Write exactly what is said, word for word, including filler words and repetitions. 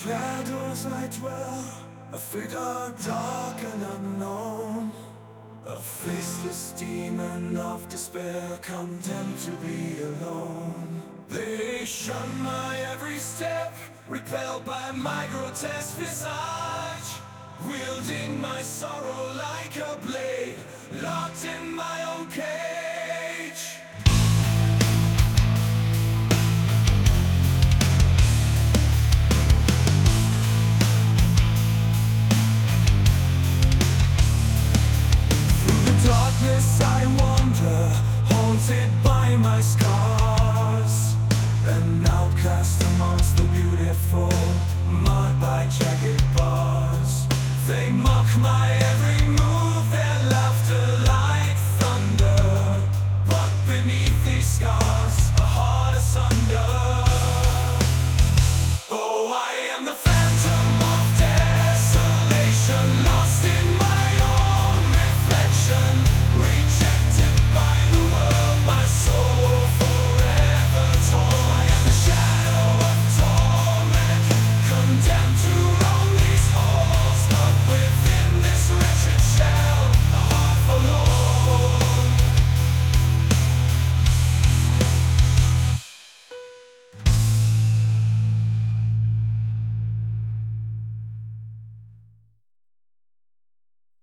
shadows I dwell, a figure dark and unknown, a faceless demon of despair, condemned to be alone. They shun my every step, repelled by my grotesque visage, wielding my sorrow like a blade, locked in my own cage.